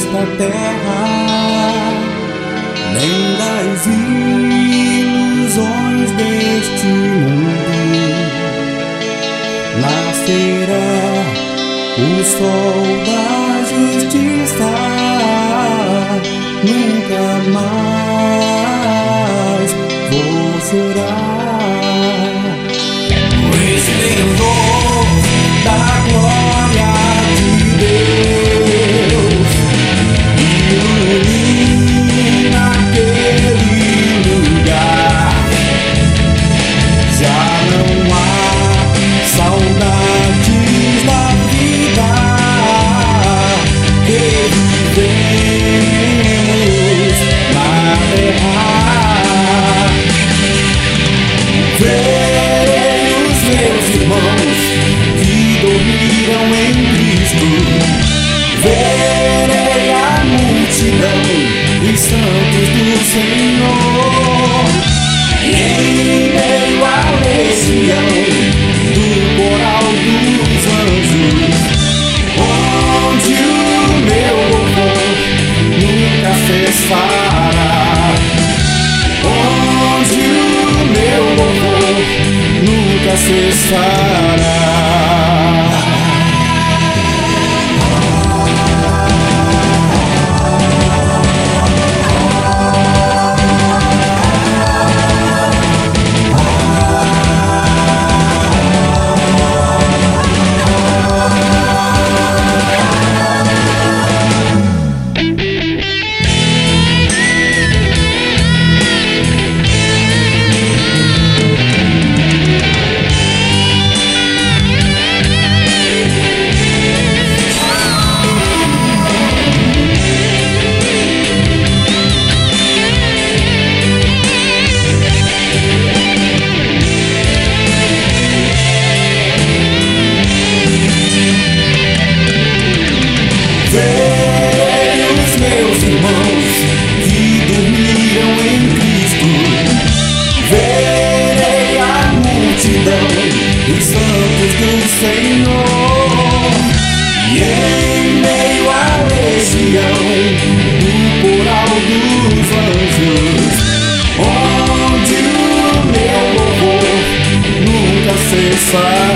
desta terra, nem das ilusões deste mundo. Nascerá o sol da justiça, nunca mais vou chorar. O esplendor da glória de Deus ilumina aquele lugar. Já não há saudades da vida que vivemos na terra. Verei os meus irmãos que dormiram em Cristo. Verei a multidão dos santos do Senhor. E em meio à legião do coral dos anjos, onde o meu louvor nunca cessará, onde o meu louvor nunca cessará. Verei os meus irmãos que dormiram em Cristo. Verei a multidão dos santos do Senhor. E em meio à legião do coral dos anjos, onde o meu louvor nunca cessará.